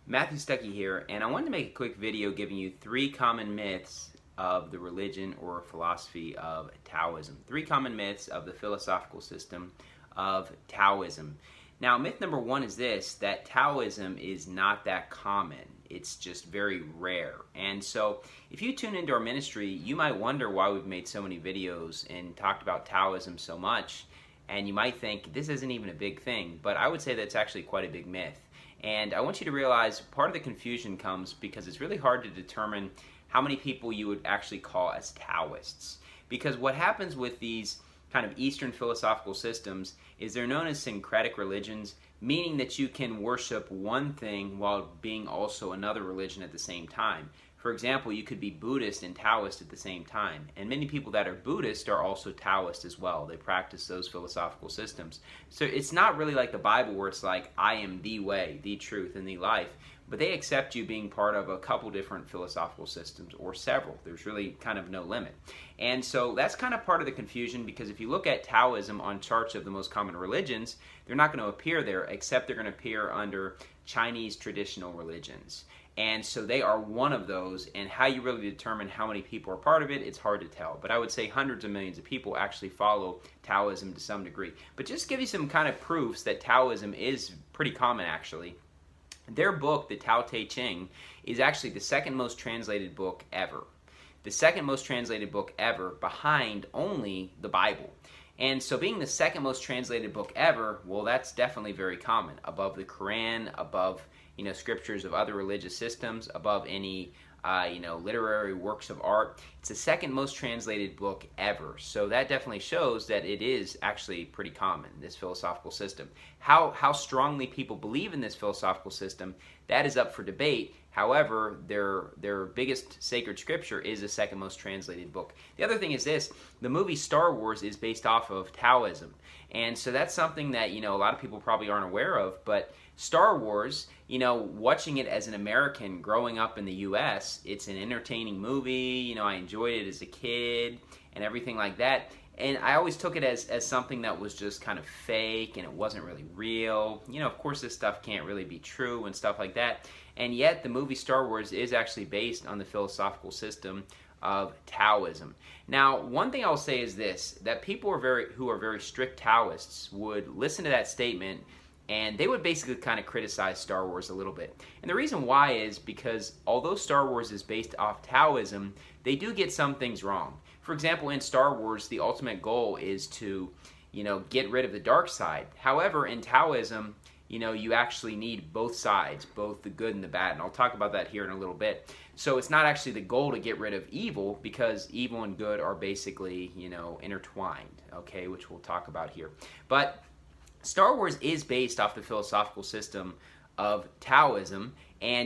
Matthew Stuckey here, and I wanted to make a quick video giving you 3 common myths of the religion or philosophy of Taoism. 3 common myths of the philosophical system of Taoism. Now, myth number 1 is this, that Taoism is not that common. It's just very rare. And so, if you tune into our ministry, you might wonder why we've made so many videos and talked about Taoism so much. And you might think, this isn't even a big thing. But I would say that's actually quite a big myth. And I want you to realize part of the confusion comes because it's really hard to determine how many people you would actually call as Taoists. Because what happens with these kind of Eastern philosophical systems is they're known as syncretic religions, meaning that you can worship one thing while being also another religion at the same time. For example, you could be Buddhist and Taoist at the same time. And many people that are Buddhist are also Taoist as well. They practice those philosophical systems. So it's not really like the Bible where it's like, I am the way, the truth, and the life. But they accept you being part of a couple different philosophical systems, or several. There's really kind of no limit. And so that's kind of part of the confusion, because if you look at Taoism on charts of the most common religions, they're not going to appear there, except they're going to appear under Chinese traditional religions. And so they are one of those, and how you really determine how many people are part of it, it's hard to tell. But I would say hundreds of millions of people actually follow Taoism to some degree. But just to give you some kind of proofs that Taoism is pretty common, actually. Their book, the Tao Te Ching, is actually the second most translated book ever. The second most translated book ever, behind only the Bible. And so being the second most translated book ever, well, that's definitely very common. Above the Quran, above scriptures of other religious systems, above any literary works of art. It's the second most translated book ever. So that definitely shows that it is actually pretty common, this philosophical system. How strongly people believe in this philosophical system, that is up for debate. However, their biggest sacred scripture is the second most translated book. The other thing is this, the movie Star Wars is based off of Taoism. And so that's something that, a lot of people probably aren't aware of, but Star Wars, watching it as an American growing up in the U.S., it's an entertaining movie. I enjoyed it as a kid and everything like that. And I always took it as something that was just kind of fake and it wasn't really real. Of course this stuff can't really be true and stuff like that. And yet the movie Star Wars is actually based on the philosophical system of Taoism. Now, one thing I'll say is this, that people who are very strict Taoists would listen to that statement and they would basically kind of criticize Star Wars a little bit. And the reason why is because although Star Wars is based off Taoism, they do get some things wrong. For example, in Star Wars, the ultimate goal is to, get rid of the dark side. However, in Taoism, you actually need both sides, both the good and the bad. And I'll talk about that here in a little bit. So it's not actually the goal to get rid of evil, because evil and good are basically, intertwined, okay, which we'll talk about here. But Star Wars is based off the philosophical system of Taoism, and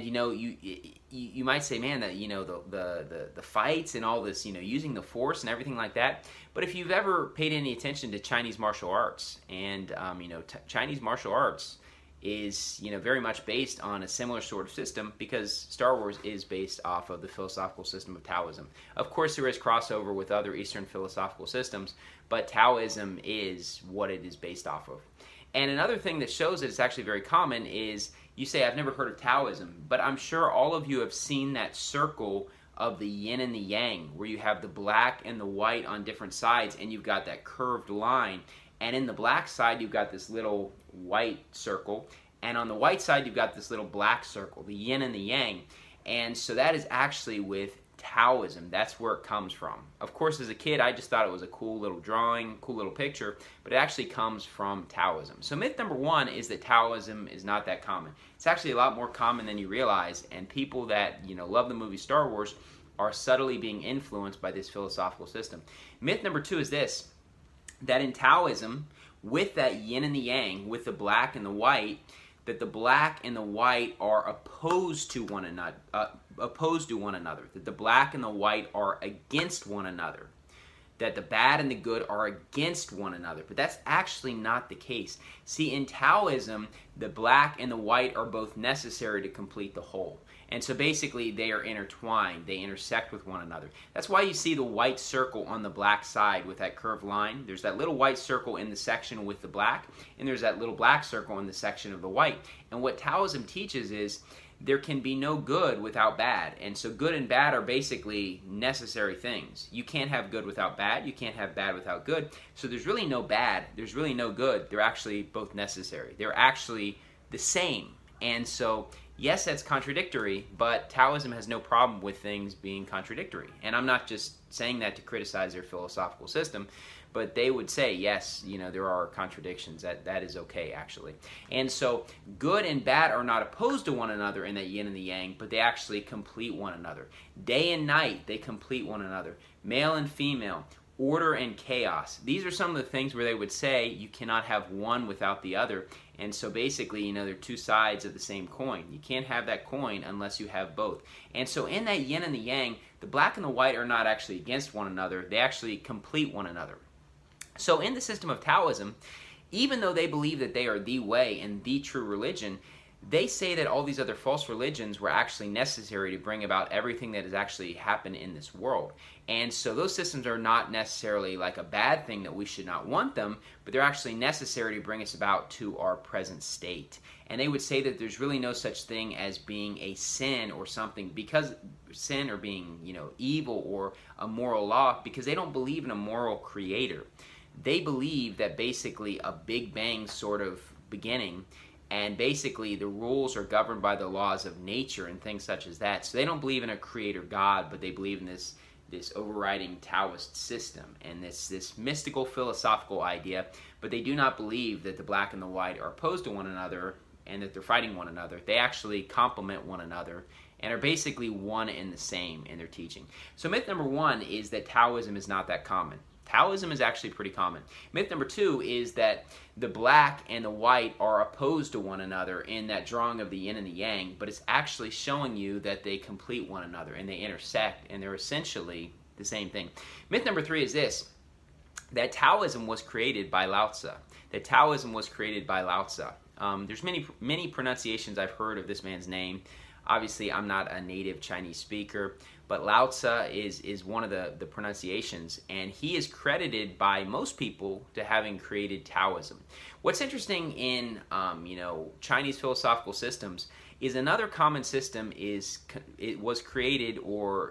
you might say, man, that the fights and all this, using the Force and everything like that. But if you've ever paid any attention to Chinese martial arts, and Chinese martial arts is very much based on a similar sort of system, because Star Wars is based off of the philosophical system of Taoism. Of course, there is crossover with other Eastern philosophical systems, but Taoism is what it is based off of. And another thing that shows that it's actually very common is, you say, I've never heard of Taoism, but I'm sure all of you have seen that circle of the yin and the yang, where you have the black and the white on different sides, and you've got that curved line. And in the black side, you've got this little white circle, and on the white side, you've got this little black circle, the yin and the yang. And so that is actually with Taoism. That's where it comes from. Of course, as a kid, I just thought it was a cool little drawing, cool little picture, but it actually comes from Taoism. So myth number 1 is that Taoism is not that common. It's actually a lot more common than you realize, and people that, love the movie Star Wars are subtly being influenced by this philosophical system. Myth number 2 is this, that in Taoism, with that yin and the yang, with the black and the white, that the black and the white are opposed to one another, that the black and the white are against one another, that the bad and the good are against one another. But that's actually not the case. See, in Taoism, the black and the white are both necessary to complete the whole. And so basically they are intertwined, they intersect with one another. That's why you see the white circle on the black side with that curved line. There's that little white circle in the section with the black, and there's that little black circle in the section of the white. And what Taoism teaches is there can be no good without bad. And so good and bad are basically necessary things. You can't have good without bad. You can't have bad without good. So there's really no bad. There's really no good. They're actually both necessary. They're actually the same. And so, yes, that's contradictory, but Taoism has no problem with things being contradictory. And I'm not just saying that to criticize their philosophical system, but they would say, yes, there are contradictions. That is okay, actually. And so good and bad are not opposed to one another in that yin and the yang, but they actually complete one another. Day and night, they complete one another. Male and female, order and chaos. These are some of the things where they would say you cannot have one without the other. And so basically, they're two sides of the same coin. You can't have that coin unless you have both. And so in that yin and the yang, the black and the white are not actually against one another. They actually complete one another. So in the system of Taoism, even though they believe that they are the way and the true religion, they say that all these other false religions were actually necessary to bring about everything that has actually happened in this world. And so those systems are not necessarily like a bad thing that we should not want them, but they're actually necessary to bring us about to our present state. And they would say that there's really no such thing as being a sin or something, because sin or being, evil or a moral law, because they don't believe in a moral creator. They believe that basically a Big Bang sort of beginning, and basically the rules are governed by the laws of nature and things such as that. So they don't believe in a creator God, but they believe in this overriding Taoist system and this mystical philosophical idea, but they do not believe that the black and the white are opposed to one another and that they're fighting one another. They actually complement one another and are basically one and the same in their teaching. So myth number one is that Taoism is not that common. Taoism is actually pretty common. Myth number two is that the black and the white are opposed to one another in that drawing of the yin and the yang, but it's actually showing you that they complete one another and they intersect and they're essentially the same thing. Myth number three is this, that Taoism was created by Lao Tzu. That Taoism was created by Lao Tzu. There's many pronunciations I've heard of this man's name. Obviously, I'm not a native Chinese speaker, but Lao Tzu is one of the pronunciations, and he is credited by most people to having created Taoism. What's interesting in Chinese philosophical systems is another common system was created or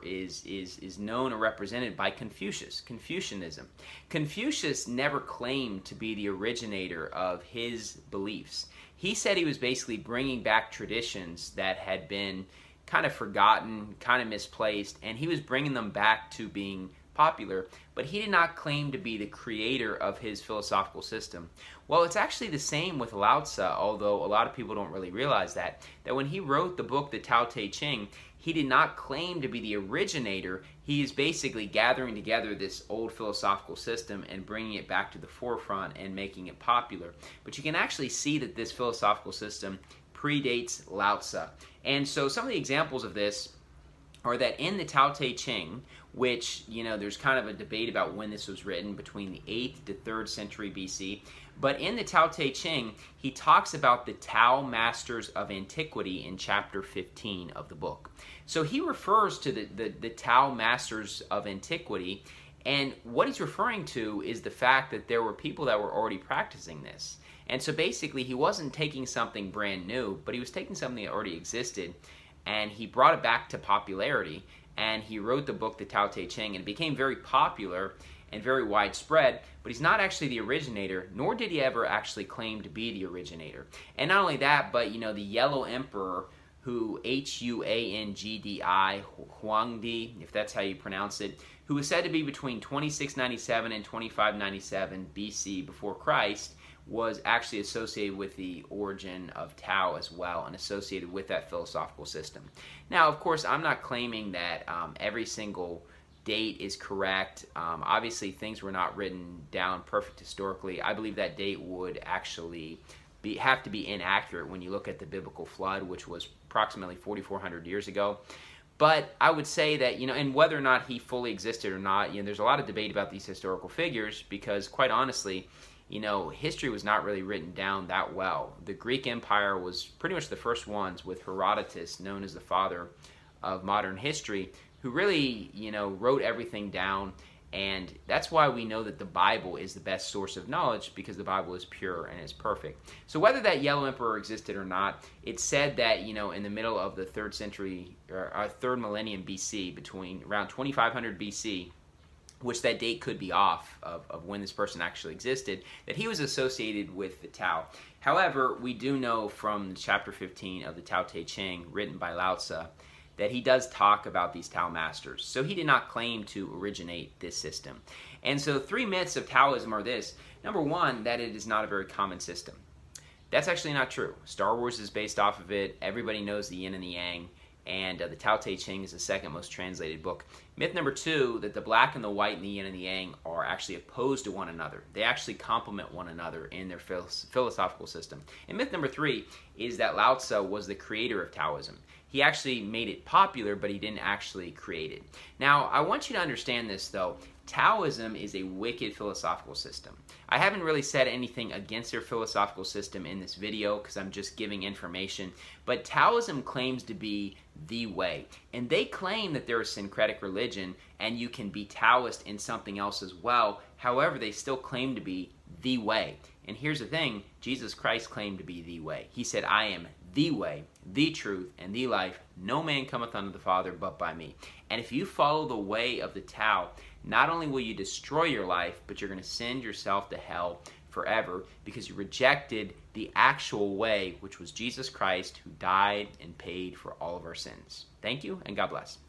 is known or represented by Confucius, Confucianism. Confucius never claimed to be the originator of his beliefs. He said he was basically bringing back traditions that had been kind of forgotten, kind of misplaced, and he was bringing them back to being popular, but he did not claim to be the creator of his philosophical system. Well, it's actually the same with Lao Tzu, although a lot of people don't really realize that when he wrote the book, the Tao Te Ching, he did not claim to be the originator. He is basically gathering together this old philosophical system and bringing it back to the forefront and making it popular. But you can actually see that this philosophical system predates Lao Tzu. And so some of the examples of this are that in the Tao Te Ching, which, there's kind of a debate about when this was written, between the 8th to 3rd century BC, but in the Tao Te Ching, he talks about the Tao Masters of Antiquity in chapter 15 of the book. So he refers to the Tao Masters of Antiquity, and what he's referring to is the fact that there were people that were already practicing this. And so basically, he wasn't taking something brand new, but he was taking something that already existed, and he brought it back to popularity, and he wrote the book, the Tao Te Ching, and it became very popular and very widespread, but he's not actually the originator, nor did he ever actually claim to be the originator. And not only that, but, the Yellow Emperor, who Huangdi, Huangdi, if that's how you pronounce it, who was said to be between 2697 and 2597 BC before Christ, was actually associated with the origin of Tao as well and associated with that philosophical system. Now, of course, I'm not claiming that every single date is correct. Obviously, things were not written down perfect historically. I believe that date would actually have to be inaccurate when you look at the biblical flood, which was approximately 4,400 years ago. But I would say that, and whether or not he fully existed or not, there's a lot of debate about these historical figures because, quite honestly, history was not really written down that well. The Greek Empire was pretty much the first ones, with Herodotus, known as the father of modern history, who really, wrote everything down. And that's why we know that the Bible is the best source of knowledge, because the Bible is pure and is perfect. So whether that yellow emperor existed or not, it's said that, in the middle of the 3rd century, or 3rd millennium BC, between around 2500 BC, which that date could be off of when this person actually existed, that he was associated with the Tao. However, we do know from chapter 15 of the Tao Te Ching, written by Lao Tzu, that he does talk about these Tao masters. So he did not claim to originate this system. And so 3 myths of Taoism are this. Number 1, that it is not a very common system. That's actually not true. Star Wars is based off of it. Everybody knows the yin and the yang. And the Tao Te Ching is the 2nd most translated book. Myth number 2, that the black and the white and the yin and the yang are actually opposed to one another. They actually complement one another in their philosophical system. And myth number 3 is that Lao Tzu was the creator of Taoism. He actually made it popular, but he didn't actually create it. Now, I want you to understand this, though. Taoism is a wicked philosophical system. I haven't really said anything against their philosophical system in this video because I'm just giving information, but Taoism claims to be the way. And they claim that they're a syncretic religion and you can be Taoist in something else as well. However, they still claim to be the way. And here's the thing, Jesus Christ claimed to be the way. He said, I am the way, the truth, and the life. No man cometh unto the Father but by me. And if you follow the way of the Tao, not only will you destroy your life, but you're going to send yourself to hell forever because you rejected the actual way, which was Jesus Christ, who died and paid for all of our sins. Thank you, and God bless.